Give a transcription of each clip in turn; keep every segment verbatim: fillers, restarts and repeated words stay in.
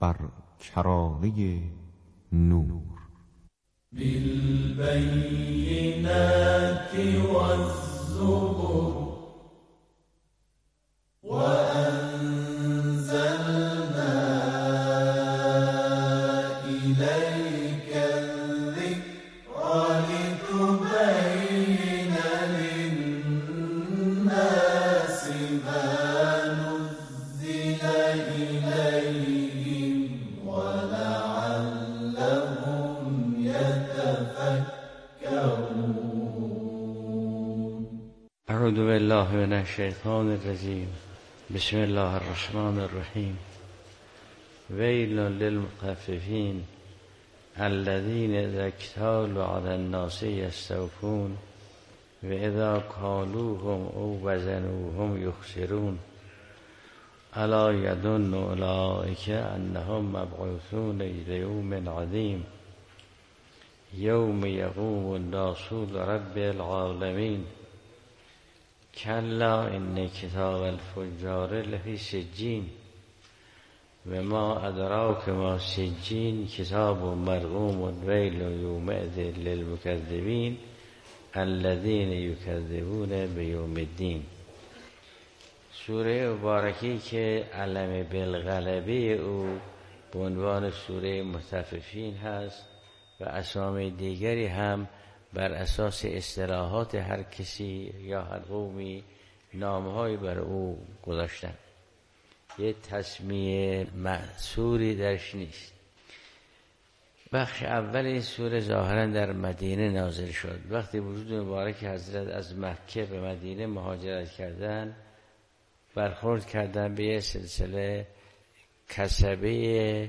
بر کرانه نور. بالبينات والزبر وأنزلنا إليك الذكر لتبين للناس ما نزل إليهم ولعلهم يتفكرون. اعوذ بالله من الشیطان الرجیم. بسم الله الرحمن الرحیم. ویل للمطففین الذین اذا اکتالوا علی الناس یستوفون و اذا کالوهم او وزنوهم یخسرون الا یظن اولئک انهم مبعوثون لیوم عظیم یوم یقوم الناس لرب العالمین کلا ان کتاب الفجار لفی سجین و ما ادراک ما سجین کتاب مرقوم ویل یومئذ للمکذبین الذین یکذبون بیوم الدین. سوره مبارکی که علم بالغلبه او به عنوان سوره مطففین هست و اسامی دیگری هم بر اساس اصطلاحات هر کسی یا هر قومی نامهایی بر او گذاشتن. یه تسمیه محصوری درش نیست. بخش اول این سوره ظاهرا در مدینه نازل شد. وقتی وجود مبارک حضرت از مکه به مدینه مهاجرت کردن، برخورد کردن به یه سلسله کسبه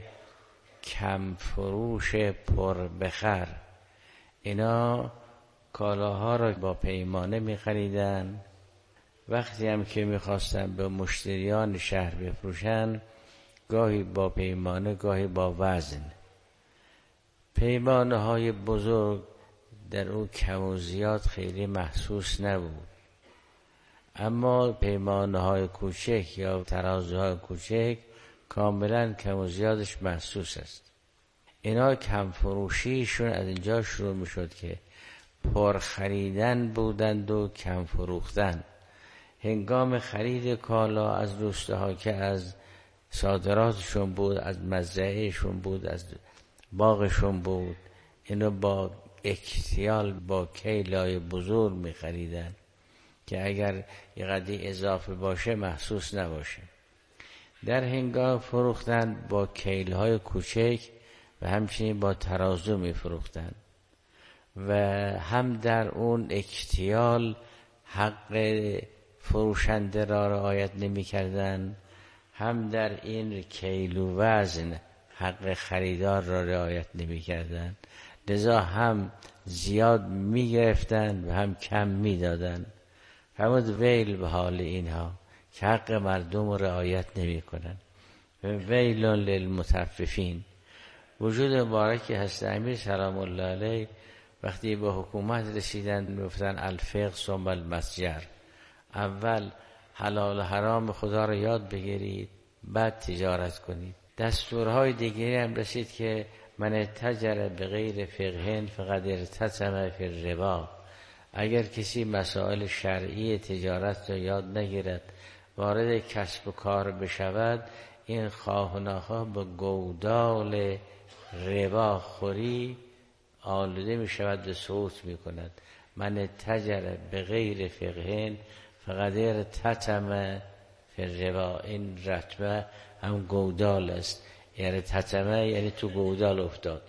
کمفروش پر بخر. اینا کالاها را با پیمانه می خریدن. وقتی هم که می خواستن به مشتریان شهر بفروشن، گاهی با پیمانه گاهی با وزن. پیمانه های بزرگ در او کم و زیاد خیلی محسوس نبود، اما پیمانه های کوچک یا ترازوهای کوچک کاملا کم و زیادش محسوس است. اینا کم فروشیشون از اینجا شروع می شد که پر خریدن بودند و کم فروختن. هنگام خرید کالا از روستاها که از صادراتشون بود، از مزرعهشون بود، از باغشون بود، اینو با اکتیال با کیلای بزرگ می خریدن که اگر یه قدری اضافه باشه محسوس نباشه. در هنگام فروختن با کیلهای کوچک و همچنین با ترازو می فروختن و هم در اون اکتیال حق فروشنده را رعایت نمی کردن، هم در این کیل و وزن حق خریدار را رعایت نمی کردن. لذا هم زیاد می گرفتن و هم کم می دادن. فرمود ویل به حال اینها که حق مردم را رعایت نمی کنن. ویل للمطففین. وجود مبارک حضرت امیر سلام الله علیه وقتی به حکومت رسیدن گفتن الفقه ثم المتجر، اول حلال و حرام خدا را یاد بگیرید بعد تجارت کنید. دستورهای دیگری هم رسید که من تجر به غیر فقه فقد ارتسم فی الربا. اگر کسی مسائل شرعی تجارت را یاد نگیرد، وارد کسب و کار بشود، این خواه و ناخواه به گودال ربا خوری آلوده می شود و سقوط می کند. من تجر به غیر فقه فقد ارتسم فی الربا. این رتبه هم گودال است، یعنی تتمه یعنی تو گودال افتاد.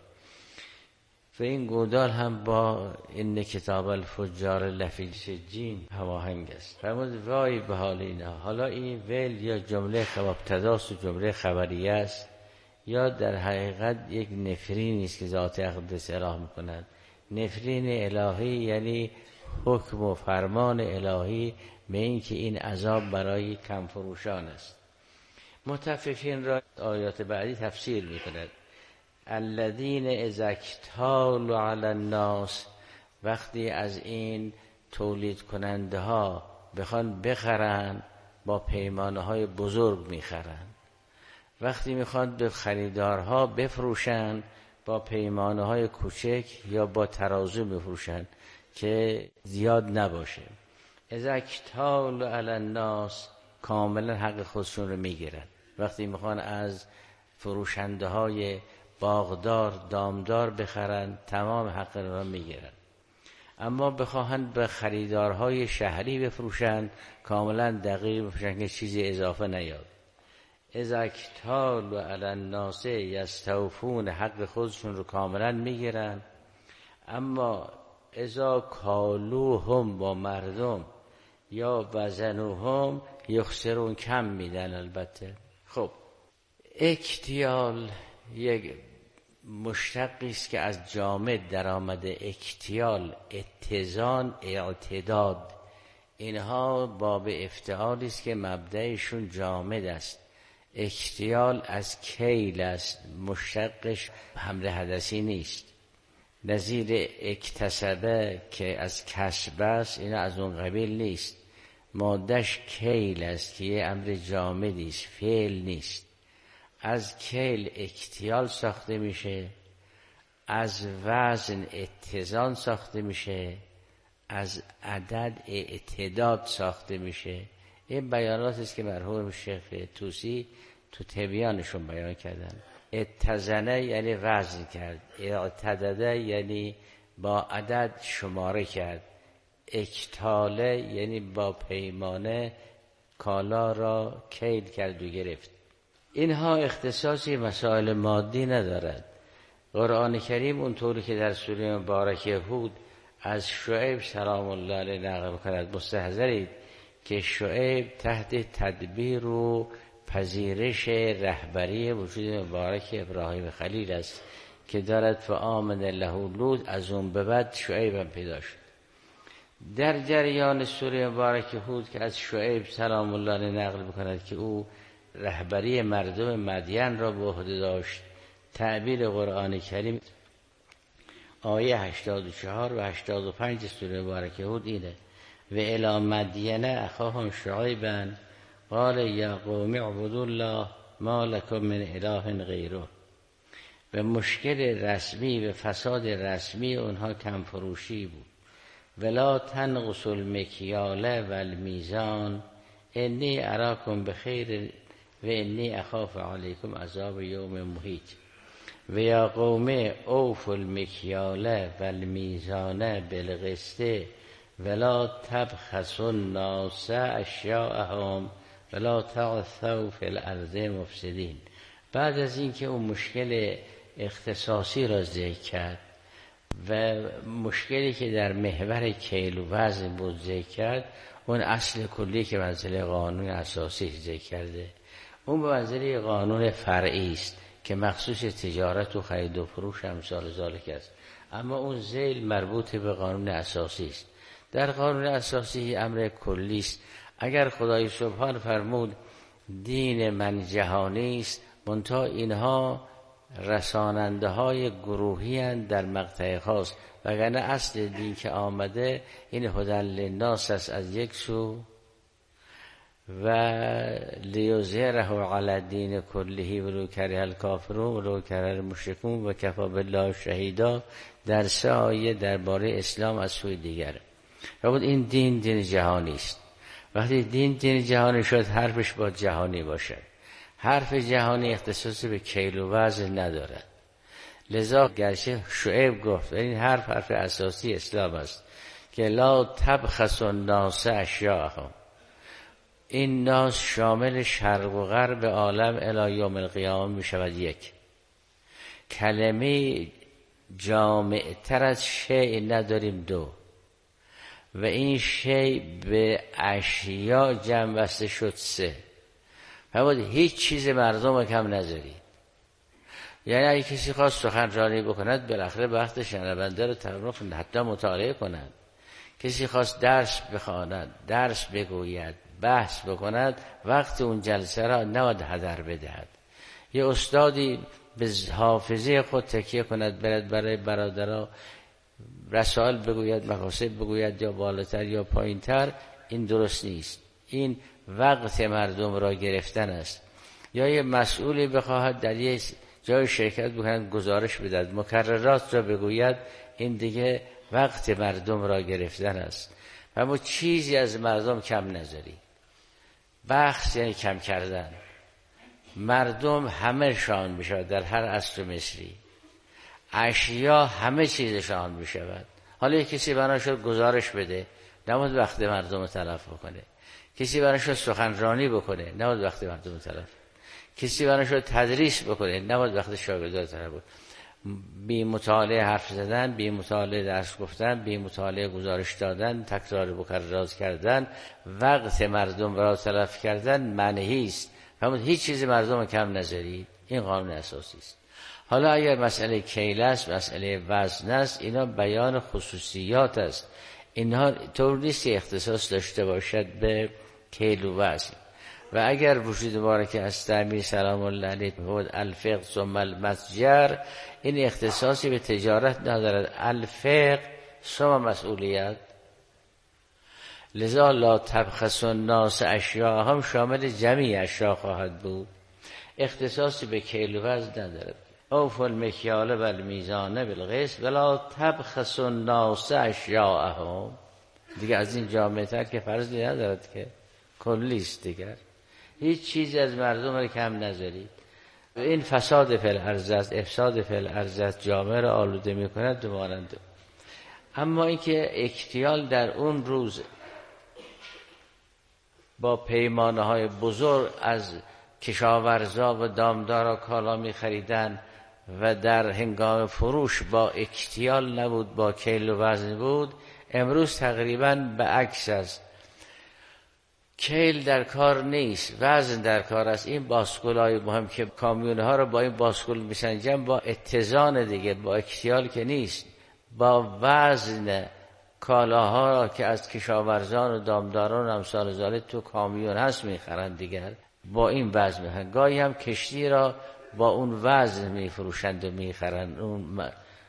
و این گودال هم با این کتاب الفجار لفی سجین هماهنگ است. فرمود وای به حال اینها. حالا این ویل یا جمله مبتداست و جمله خبریه است، یا در حقیقت یک نفرینی است که ذات اقدس اعلام می‌کند. نفرین الهی یعنی حکم و فرمان الهی به این که این عذاب برای کم فروشان است. مطففین را آیات بعدی تفسیر می‌کند. الذین اذا اکتالوا علی الناس، وقتی از این تولید کننده ها بخوان بخرن با پیمانه های بزرگ میخرن. وقتی میخوان به خریدارها بفروشن با پیمانه های کوچک یا با ترازو بفروشن که زیاد نباشه. اذا اکتالوا علی الناس، کاملا حق خودشون رو میگیرن. وقتی میخوان از فروشنده های باغدار دامدار بخرن تمام حق رو میگیرن. اما بخواهن به خریدارهای شهری بفروشن کاملا دقیق بفروشن که چیزی اضافه نیاد. اذا اکتالوا علی الناس یستوفون، حق خودشون رو کاملا میگیرن. اما اذا کالوهم، با مردم یا وزنوهم یخسرون، کم میدن. البته خب اکتیال یک مشتقی است که از جامد در آمده. اکتیال، اتزان، اعتداد، اینها باب افتعالی است که مبدأشون جامد است. اکتیال از کیل است، مشتقش حمل حدثی نیست. نظیر اکتسبه که از کسب است، این از اون قبیل نیست. مادش کیل است که یه امر جامدی است، فعل نیست. از کیل اکتیال ساخته میشه، از وزن اتزان ساخته میشه، از عدد اعتداد ساخته میشه. این بیانات است که مرحوم شیخ طوسی تو تبیانشون بیان کردن. اتزنه یعنی وزن کرد، اعتدده یعنی با عدد شماره کرد، اکتاله یعنی با پیمانه کالا را کیل کرد و گرفت. اینها اختصاصی مسائل مادی ندارد. قرآن کریم اونطوری که در سوره مبارکه هود از شعیب سلام الله علیه نقل می‌کند، مستحضرید که شعیب تحت تدبیر و پذیرش رهبری وجود مبارک ابراهیم خلیل است که دارد فآمن له لوط، از اون به بعد شعیب هم پیدا شد. در جریان سوره مبارک هود که از شعیب سلام الله علیه نقل می‌کند که او رهبری مردم مدین را به عهده داشت، تعبیر قرآن کریم آیه هشتاد و چهار و هشتاد و پنج سوره مبارک هود اینه: و الی مدین اخاهم شعیبا قال یا قوم اعبدوا الله ما لکم من اله غیره. و مشکل رسمی و فساد رسمی اونها کم فروشی بود. ولا تنقصوا المکیال و المیزان انی اراکم بخیر و انی اخاف علیکم عذاب یوم محیط. و یا قوم اوفوا المکیال و المیزان بالقسط ولا تبخسوا الناس اشیاءهم ولا تعثوا فی الارض مفسدین. بعد از اینکه اون مشکل اختصاصی را ذکر کرد و مشکلی که در محور کیل و وزن بود ذکر کرد، اون اصل کلی که منزله قانون اساسی ذکر کرده، اون به منزله قانون فرعی است که مخصوص تجارت و خرید و فروش امثال ذالک است. اما اون ذیل مربوط به قانون اساسی است. در قانون اساسی امر کلی است. اگر خدای سبحان فرمود دین من جهانی است، منتها اینها رساننده های گروهی هستند در مقطع خاص، وگرنه اصل دین که آمده این هدی للناس است از یک سو و لیظهره علی الدین کله ولو کره الکافرون ولو کره المشرکون و کفی بالله شهیدا در سه آیه درباره اسلام از سوی دیگر. رابط این دین دین جهانی است. وقتی دین دین جهانی شد حرفش با جهانی باشد. حرف جهانی اختصاصی به کیل و وزن ندارد. لذا گرچه شعیب گفت این حرف حرف اساسی اسلام است که لا تبخسوا الناس اشیاءهم. این ناس شامل شرق و غرب عالم الی یوم القیامه می شود یک. کلمه جامع تر از شیء نداریم دو. و این شیء به اشیاء جمع بسته شد سه. فرمود هیچ چیز مردم کم نذاری. یعنی اگه کسی خواست سخنرانی بکند بالاخره وقت شنونده رو تعارف حتی مطالعه کند. کسی خواست درس بخواند، درس بگوید، بحث بکند، وقت اون جلسه را نباید هدر بدهد. یه استادی به حافظه خود تکیه کند، برد برای برادرها رسائل بگوید، مقاصد بگوید، یا بالاتر یا پایینتر، این درست نیست. این وقت مردم را گرفتن است. یا یه مسئولی بخواهد در یه جای شرکت بکند گزارش بدهد، مکررات را بگوید، این دیگه وقت مردم را گرفتن است. اما چیزی از مردم کم نذاری. بخش یعنی کم کردن. مردم همه شان میشود در هر عصر مصری، اشیا همه چیزشان میشود. حالا یک کسی بنا شد گزارش بده، نباید وقت مردم رو تلف بکنه. کسی بنا شد سخنرانی بکنه، نباید وقت مردم رو تلف. کسی بنا شد تدریس بکنه، نباید وقت شاگردان رو تلف بکنه. بی مطالعه حرف زدن، بی مطالعه درس گفتن، بی مطالعه گزارش دادن، تکرار مکررات کردن، وقت مردم را تلف کردن منهی است. فرمود هیچ چیز مردم رو کم نذارید. این قانون اساسی است. حالا اگر مسئله کیل است، مسئله وزن است، اینا بیان خصوصیات است. اینها طور نیست اختصاص داشته باشد به کیل و وزن. و اگر وجود مبارک استعمی سلام الله علیه بود الفقه ثم المتجر، این اختصاصی به تجارت ندارد. الفقه ثم مسئولیت. لذا لا تبخسوا الناس اشیاءهم شامل جمعی اشیاء خواهد بود، اختصاصی به کیل و وزن ندارد. اوفوا المکیال والمیزان بالقسط ولا تبخسوا الناس اشیاءهم. دیگه از این جامع‌تر که فرضی ندارد که کلی است. دیگر هیچ چیزی از مردم رو کم نذارید. این فساد فی الارض است، افساد فی الارض است، جامعه را آلوده می‌کند و مانند. اما اینکه اکتیال در اون روز با پیمانه‌های بزرگ از کشاورزا و دامدارا کالا می‌خریدن و در هنگام فروش با اکتیال نبود، با کیل و وزن بود، امروز تقریباً به عکس است. کیل در کار نیست، وزن در کار است. این باسکولای مهم که کامیون‌ها رو با این باسکول میسنجن با اتزان دیگه، با اکتیال که نیست، با وزن کالاها را که از کشاورزان و دامداران و امثال ذالک تو کامیون هست میخرند، دیگر با این وزن میخرند. گاهی هم کشتی را با اون وزن میفروشند و میخرند اون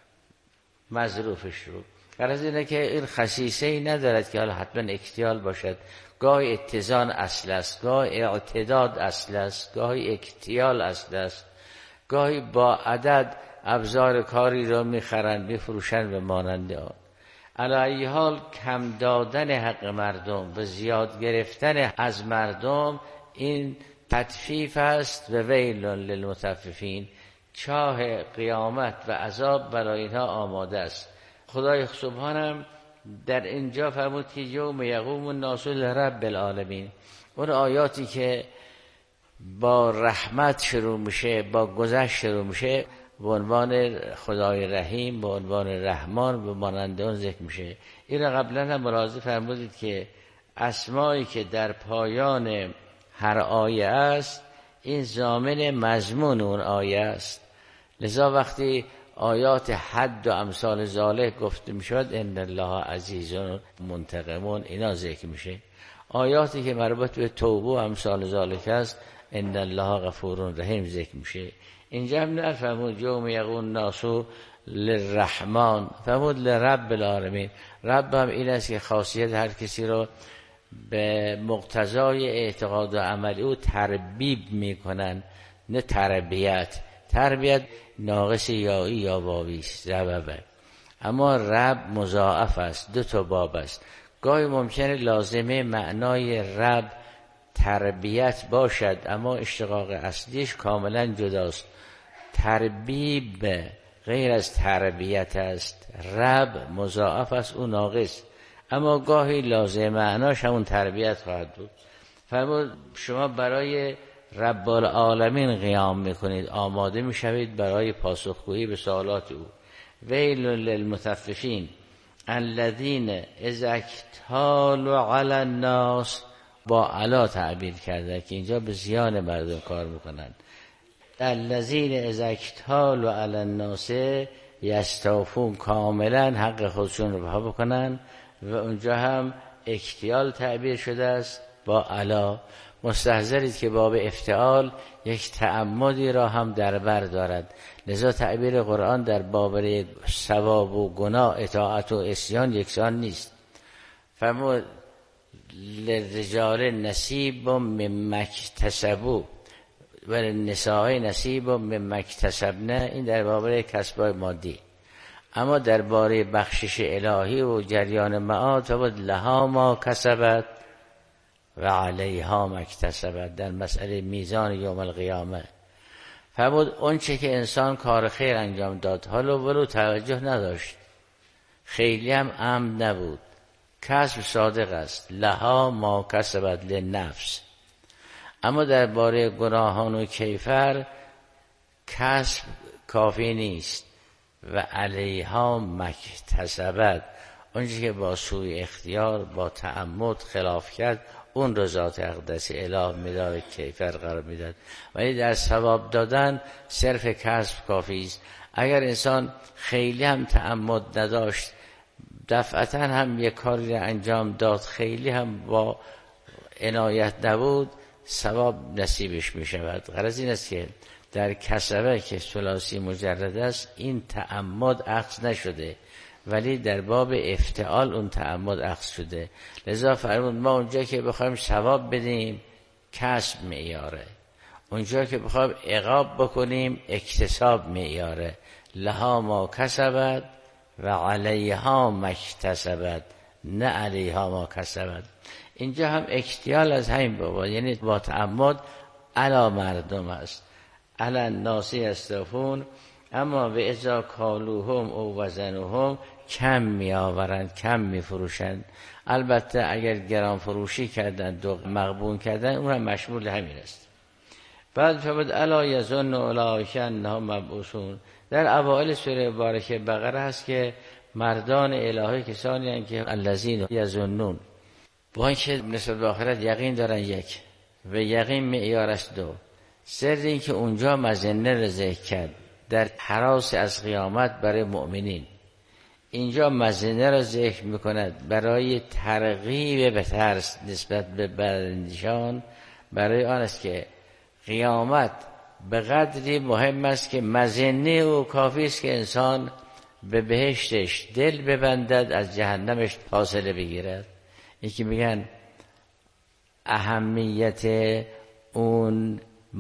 مظروفش رو. غرض اینه که این خصیصه ای ندارد که حالا حتما اکتیال باشد. گاهی اتزان اصل است، گاهی اعتداد اصل است، گاهی اکتیال اصل است، گاهی با عدد ابزار کاری را میخرند میفروشند و مانند آن. علی ای حال کم دادن حق مردم و زیاد گرفتن از مردم این تطفیف است و ویل للمطففین. چاه قیامت و عذاب برای اینها آماده است. خدای سبحانم در اینجا فرمود که یوم یقوم الناس لرب العالمین. اون آیاتی که با رحمت شروع میشه، با گذشت شروع میشه، به عنوان خدای رحیم، به عنوان رحمان، به مانند اون ذکر میشه. این را قبلا هم ملاحظه فرمودید که اسمایی که در پایان هر آیه است این ضامن مضمون اون آیه است. لذا وقتی آیات حد و امثال ذالک گفته میشد ان الله عزیز منتقمون اینا ذکر میشه. آیاتی که مربوط به توبه و امثال ذالک است ان الله غفور رحیم ذکر میشه. اینجا هم نفرمود یوم یقوم الناس للرحمن، فرمود لرب العالمین. رب هم این است که خاصیت هر کسی رو به مقتضای اعتقاد و عملی او تربیب میکنن، نه تربیت. تربیت ناقص یایی یا واوی است، رببه. اما رب مضاعف است، دو تا باب است. گاهی ممکنه لازمه معنای رب تربیت باشد اما اشتقاق اصلیش کاملا جداست. تربیب غیر از تربیت است، رب مضاعف است، او ناقص. اما گاهی لازم معناش همون تربیت خواهد بود. فرمود شما برای رب العالمین قیام میکنید، آماده میشوید برای پاسخگویی به سوالات او. ویل للمطففین الذین اذا اکتالوا علی الناس، با علا تعبیر کرده که اینجا به زیان مردم کار میکنند. الذین اذا اکتالوا علی الناس یستوفون، کاملا حق خودشون رو بها بکنن. و اونجا هم اکتیال تعبیر شده است با علا. مستحضرید که باب افتعال یک تعمدی را هم در بر دارد. لذا تعبیر قرآن در باب ثواب و گناه، اطاعت و عصیان یکسان نیست. فرمود للرجال نصیب مما اکتسبوا، وللنساء نصیب مما اکتسبن، این در باره کسب‌های مادی. اما درباره بخشش الهی و جریان معاد فبود لها ما کسبت و علیها ما اکتسبت، در مسئله میزان یوم القیامه فبود اون چه که انسان کار خیر انجام داد حالا ولو توجه نداشت، خیلی هم امن نبود، کسب صادق است، لها ما کسبت لنفس. اما درباره گناهان و کیفر کسب کافی نیست، و علیها مکتسبت، اونچه که با سوی اختیار با تعمد خلاف کرد اون رو ذات اقدس اله مدار کیفر قرار میداد. ولی در ثواب دادن صرف کسب کافی است. اگر انسان خیلی هم تعمد نداشت، دفعتا هم یک کاری را انجام داد، خیلی هم با عنایت نبود، ثواب نصیبش می شود. غرض این است که در کسبه که ثلاثی مجرد است این تعمد اخذ نشده، ولی در باب افتعال اون تعمد اخذ شده. لذا فرمود ما اونجا که بخوایم ثواب بدیم کسب معیاره، اونجا که بخوایم عقاب بکنیم اکتساب معیاره. لها ما کسبت و علیها ما اکتسبت، نه علیها ما کسبت. اینجا هم اکتیال از همین بابا، یعنی با تعمد علا مردم است، علا الناس یستوفون، اما به ازا کالوهم او وزنوهم کم می آورند، کم می فروشند. البته اگر گران فروشی کردند و مغبون کردند اون هم مشمول همین است. بعد فرمود الا یظن اولئک انهم مبعوثون. در اوائل سوره مبارکه بقره هست که مردان الهی کسانی هستند که الذین یظنون، با اینکه نسبت به آخرت یقین دارن یک و یقین معیار است دو. سر این که اونجا مظنه را ذکر کرد در هراس از قیامت برای مؤمنین، اینجا مظنه را ذکر میکند برای ترغیب به ترس نسبت به بداندیشان، برای آن است که قیامت به قدری مهم است که مظنه او کافی است که انسان به بهشتش دل ببندد، از جهنمش فاصله بگیرد. یکی میگن اهمیت اون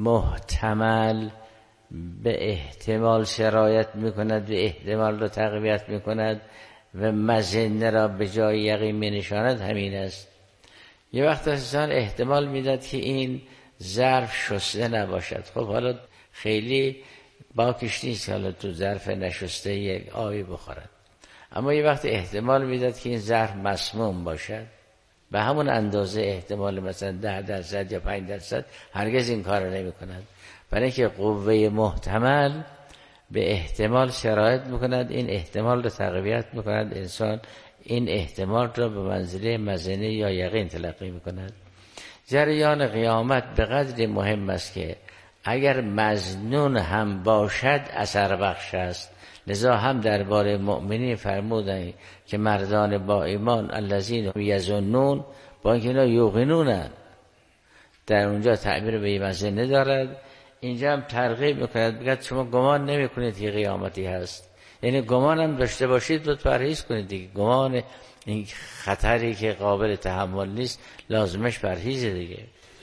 محتمل به احتمال شرایط میکند و احتمال را تقویت میکند و مظنه را به جای یقین مینشاند، همین است. یه وقت انسان احتمال میداد که این ظرف شسته نباشد، خب حالا خیلی باکش نیست حالا تو ظرف نشسته یک آبی بخورد، اما یه وقت احتمال میداد که این ظرف مسموم باشد، به همون اندازه احتمال مثلا ده درصد یا پنج درصد هرگز این کار رو نمی کند، برای که قوه محتمل به احتمال شرایط میکند، این احتمال رو تقویت میکند، انسان این احتمال رو به منزله مظنه یا یقین تلقی میکند. جریان قیامت به قدری مهم است که اگر مظنون هم باشد اثر بخش است. لذا هم درباره مؤمنین فرمودند که مردان با ایمان الذین یظنون، با اینکه اینا یوقنونن، در اونجا تعبیر به مظنه دارد، اینجا هم ترغیب میکند، بگید شما گمان نمی کنید که قیامتی هست، یعنی گمان هم داشته باشید باید پرهیز کنید دیگه. گمان این خطری که قابل تحمل نیست لازمش پرهیز دیگه.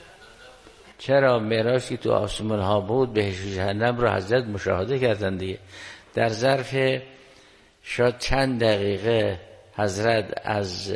چرا معراج که تو آسمان ها بود بهشت و جهنم رو حضرت مشاهده کردن دیگه. در ظرف شاید چند دقیقه حضرت از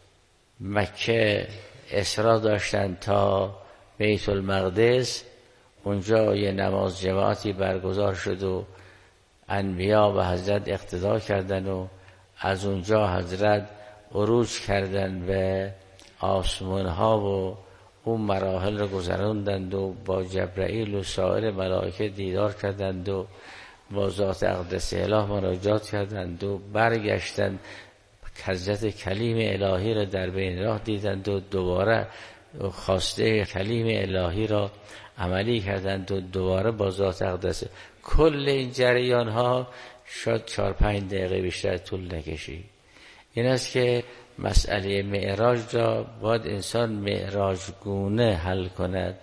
مکه اسرا داشتن تا بیت المقدس، اونجا یه نماز جماعتی برگزار شد و انبیا به حضرت اقتدا کردن و از اونجا حضرت عروج کردن به آسمان ها و اون مراحل رو گذراندند و با جبرائیل و سایر ملائکه دیدار کردند و با ذات اقدس اله مناجات کردند و برگشتند، حضرت کلیم الهی را در بین راه دیدند و دوباره خواسته کلیم الهی را عملی کردند و دوباره با ذات اقدس. کل این جریان ها شاید چار پنج دقیقه بیشتر طول نکشید. این است که مسئله معراج را باید انسان معراج گونه حل کند.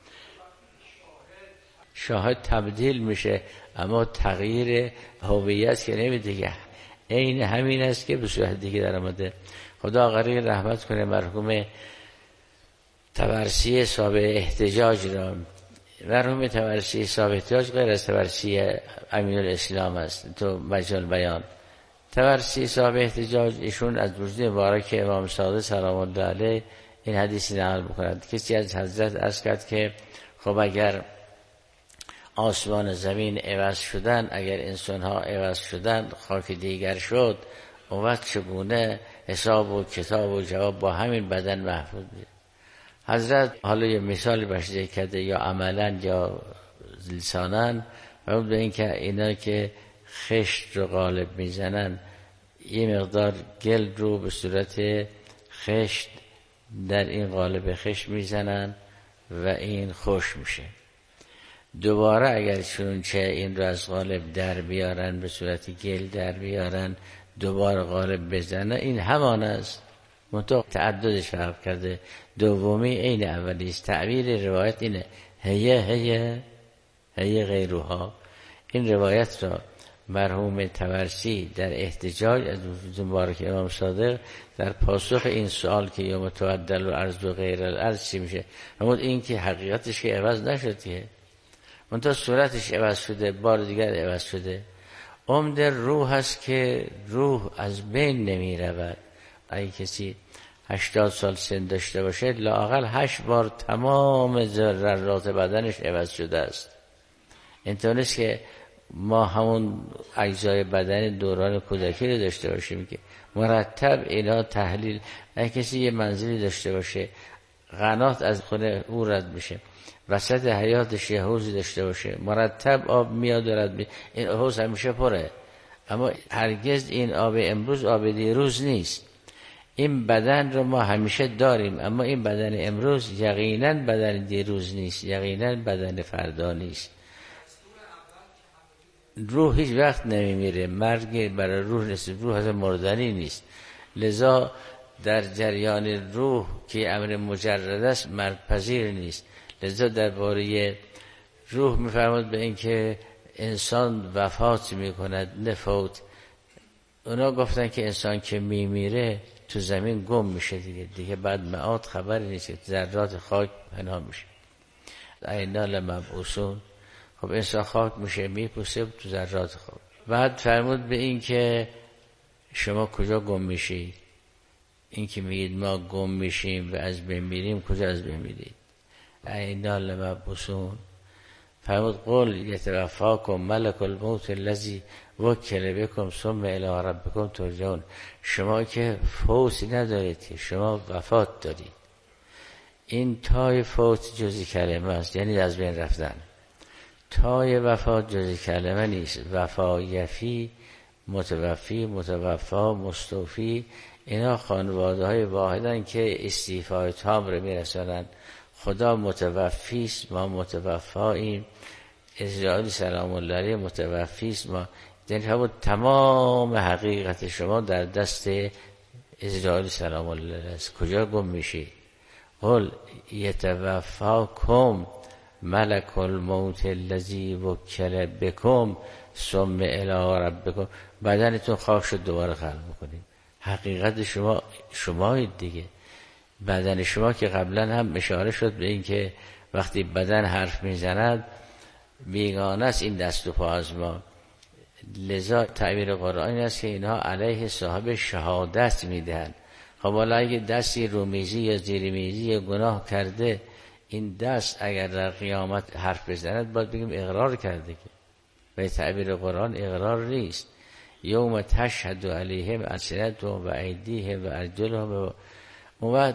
شاهد تبدیل میشه اما تغییر هویت که نمیده دیگه، این همین است که به صورت دیگه در آمده. خدا غریق رحمت کنه مرحوم طبرسی صاحب احتجاج را. مرحوم طبرسی صاحب احتیاج غیر از طبرسی امین الاسلام است تو مجال بیان. طبرسی صاحب احتجاج ایشون از وجود مبارک امام صادق سلام الله علیه این حدیثی نقل می‌کند. کسی از حضرت عرض کرد که خب اگر آسمان و زمین عوض شدن، اگر انسان‌ها عوض شدن، خاک دیگر شد، اون وقت چگونه حساب و کتاب و جواب با همین بدن محفوظ میشه؟ حضرت حالا یه مثال بشه کرده یا عملا یا لسانا و به این که اینا که خشت رو غالب میزنن یه مقدار گل رو به صورت خشت در این قالب خشت میزنن و این خوش میشه. دوباره اگر چونچه این رو از قالب در بیارن به صورت گل در بیارن دوباره قالب بزنن این همان است، منطقه تعددش فرق کرده. دومی این اولیست. تعبیر روایت اینه هیه هیه هیه غیروها. این روایت را مرحوم طبرسی در احتجاج از وجود مبارک امام صادق در پاسخ این سوال که یا متعدل و عرض و غیر الارض چی میشه، همون این که حقیقتش که عوض نشده، منتها صورتش عوض شده، بار دیگر عوض شده. عمده روح هست که روح از بین نمی رود. اگه کسی هشتاد سال سن داشته باشه لااقل هشت بار تمام ذرات بدنش عوض شده است. اینطور نیست که ما همون اجزای بدن دوران کودکی رو داشته باشیم که مرتب اینا تحلیل. اگه کسی یه منزلی داشته باشه قنات از خونه او رد میشه، وسط حیاتش یه حوضی داشته باشه مرتب آب میاد و رد میشه، این حوض همیشه پره، اما هرگز این آب امروز آب دیروز نیست. این بدن رو ما همیشه داریم، اما این بدن امروز یقینا بدن دیروز نیست، یقینا بدن فردا نیست. روح هیچ وقت نمیمیره، مرگ برای روح نیست، روح از مردنی نیست. لذا در جریان روح که امر مجرد است مرگ پذیر نیست. لذا درباره روح میفرماد به این که انسان وفات میکند نفوت. اونا گفتن که انسان که میمیره تو زمین گم میشه دیگه دیگه بعد معاد خبری نیست، ذرات خاک پنهان میشه. اینا لمبعوثون. خب انسان خاک میشه میپوسه تو ذرات خاک. بعد فرمود به این که شما کجا گم میشید؟ این که میگید ما گم میشیم و از بین میریم، کجا از بین میرید؟ اینا لمبعوثون. فرمود قل یتوفاکم ملک الموت الذی وکل بکم ثم الی ربکم ترجعون. شما که فوتی ندارید، شما وفات دارید. این تای فوت جزی کلمه است، یعنی از بین رفتن. تای وفات جزی کلمه نیست. وفا یفی، متوفی، متوفا، مستوفی، اینا خانواده های واحدن که استیفای تام رو میرسانن. خدا متوفیست، ما متوفاییم. اسرائیل سلام الله علیه متوفیست، ما یعنی همون تمام حقیقت شما در دست اسرائیل سلام الله علیه است. کجا گم میشی؟ قل یتوفاکم ملک الموت الذی وکل بکم ثم الی ربکم. بدنتون خاک شد دوباره خلق میکنیم. حقیقت شما شمایید دیگه. بدن شما که قبلا هم اشاره شد به این که وقتی بدن حرف میزند بیگانه است این دست و پا از ما. لذا تعبیر قرآن است که اینها علیه صاحب شهادت میدهند. خب حالا اگه دستی رومیزی یا زیرمیزی یا گناه کرده، این دست اگر در قیامت حرف بزند باید بگیم اقرار کرده، که به تعبیر قرآن اقرار نیست. یوم تشهد علیهم السنتهم و ایدیهم و ارجلهم. اون وقت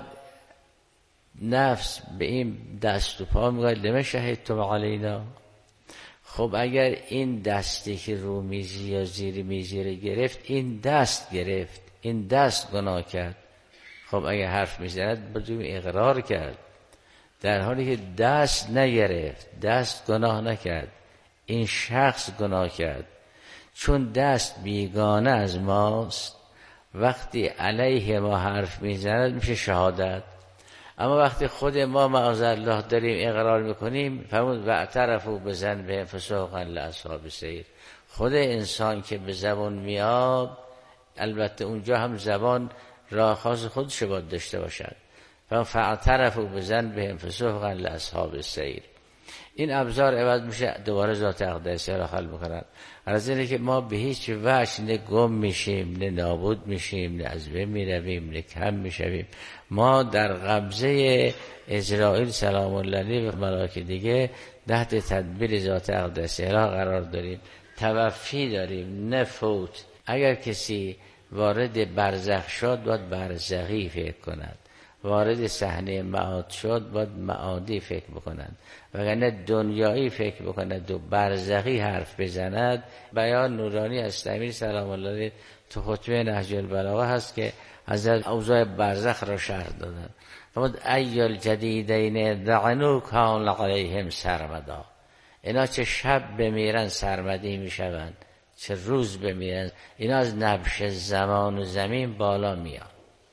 نفس به این دست و پا میگه لما شهدتم علینا. خب اگر این دستی که رو میزی یا زیر میزی رو گرفت، این دست گرفت، این دست گناه کرد، خب اگر حرف میزند باید اقرار کرد. در حالی که دست نگرفت، دست گناه نکرد، این شخص گناه کرد. چون دست بیگانه از ماست، وقتی علیه ما حرف میزند میشه شهادت. اما وقتی خود ما معاذالله داریم اقرار میکنیم، فرمود و اعترفوا بذنبهم فسحقا لاصحاب السعیر. خود انسان که به زبان میاد، البته اونجا هم زبان راه خاص خودش باید داشته باشد. فاعترفوا بذنبهم فسحقا لاصحاب السعیر. این ابزار عوض میشه، دوباره ذات اقدسیه را خلق میکنن. از اینه که ما به هیچ وجه نه گم میشیم، نه نابود میشیم، نه از بین میرویم، نه کم میشویم. ما در قبضه اجرائیل سلام الله علیه و ملائکه دیگه تحت تدبیر ذات اقدسیه را قرار داریم. توفی داریم، نه فوت. اگر کسی وارد برزخ شد باید برزخی فکر کند، وارد صحنه معاد شد باید معادی فکر بکند، وگرنه دنیایی فکر بکند و برزخی حرف بزند. بیان نورانی از امیر سلام الله علیه تو خطبه نهج البلاغه هست که حضرت اوضاع برزخ را شرح دادن. فرمود ای الجدیدین دعنو کان علیهم سرمدا. اینا چه شب بمیرن سرمدی میشوند، چه روز بمیرن اینا از نبش زمان و زمین بالا میان،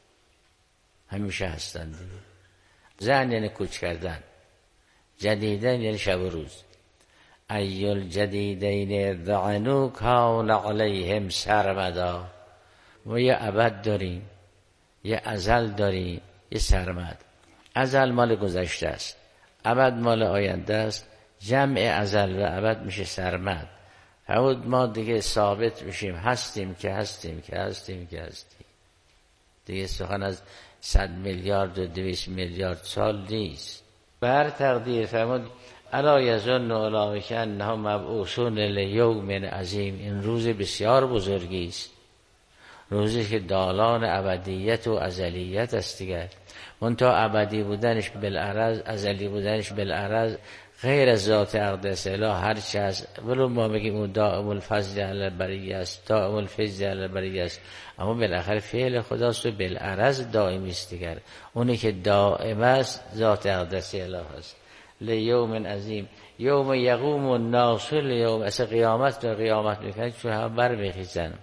همیشه هستند. زن یعنی کوچ کردن، جدیدن یعنی شب و روز. ای الجدیدین دعنو کان علیهم سرمدا. ما یه ابد داریم، یه ازل داریم، یه سرمد. ازل مال گذشته است، ابد مال آینده است. جمع ازل و ابد میشه سرمد. فرمود ما دیگه ثابت میشیم، هستیم که هستیم که هستیم که هستیم. دیگه سخن از صد میلیارد و دویست میلیارد سال نیست. بر تقدیر فرمود الا یظن اولئک انهم مبعوثون لیوم عظیم. این روز بسیار بزرگی است، روزی که دالان ابدیت و ازلیت است دیگر. منتها ابدی بودنش بالعرض، ازلی بودنش بالعرض، غیر از ذات اقدس اله هر چه است. ولو ما بگیم اون دائم الفضل علی البریه است، دائم الفضل علی البریه است، اما بالاخره فعل خداست و بالعرض دائمی است دیگر. اونی که دائم است ذات اقدس اله است. لیوم عظیم، یوم یقوم الناس لیوم، اصلا قیامت رو قیامت میکنن چون هم بر میخیزن،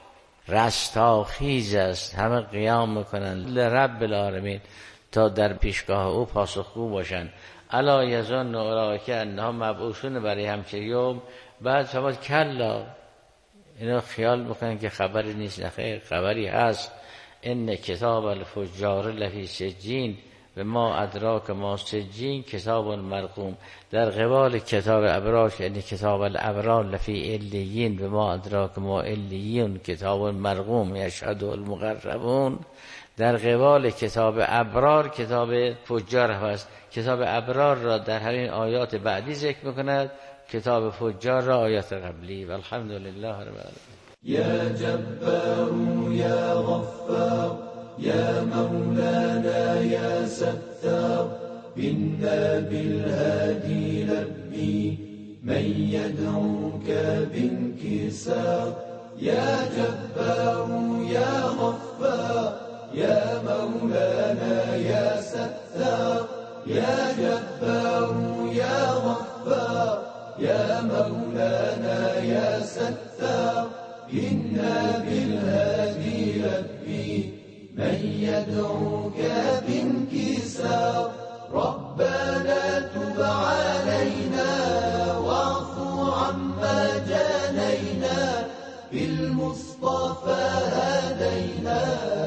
رستاخیز است، همه قیام میکنن لرب العالمین تا در پیشگاه او پاسخگو باشن. الا یظن اولئک انهم مبعوثون برای همچه یوم. بعد فرمود کلا، اینا خیال میکنن که خبری نیست. نه خیر، خبری هست. ان کتاب الفجار لفی سجین و ما ادراک ما سجین کتاب مرقوم. در قبال کتاب ابرار یعنی کتاب الابرار لفی علیین و ما ادراک ما علیین کتاب مرقوم یشهد المقربون. در قبال کتاب ابرار کتاب فجار هست. کتاب ابرار را در همین آیات بعدی ذکر میکند، کتاب فجار را آیات قبلی. والحمدلله رب العالمین. یا جبار یا غفار یا مولانا یا ستار بنا بالهادي لبي من يدعوك بانكسار. يا جبار يا غفار يا مولانا يا ستار. يا جبار يا غفار يا مولانا يا ستار بنا بالهادي لبي من يدعوك بانكسار. ربنا تب علينا واعف عما جانينا بالمصطفى هدينا.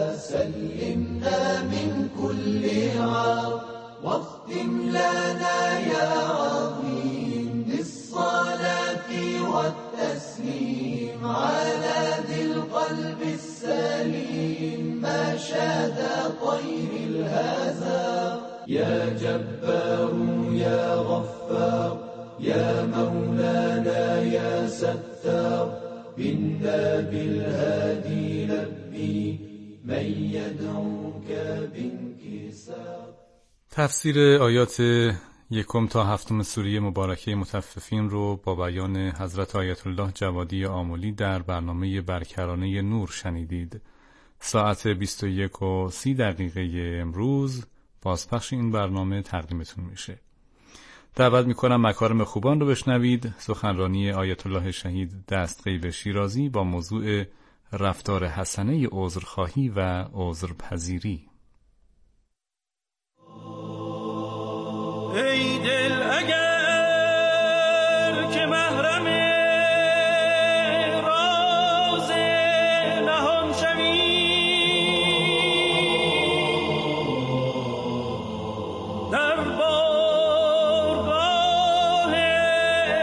سلمنا من كل عار واختم لنا يا عظيم بالصلاة والتسليم على ذي القلب السليم ما شاد طير الهزار. يا جبار يا غفار يا مولانا يا ستار بنا بالهادي لبي من يدعوك بانكسار. تفسیر آیات یکم تا هفتم سوره مبارکه مطففین رو با بیان حضرت آیت الله جوادی آملی در برنامه برکرانه نور شنیدید. ساعت بیست و یک و سی دقیقه امروز بازپخش این برنامه تقدیمتون میشه. دعوت میکنم مکارم خوبان رو بشنوید. سخنرانی آیت الله شهید دستغیب شیرازی با موضوع رفتار حسنه عذرخواهی و عذرپذیری. ای دل اگر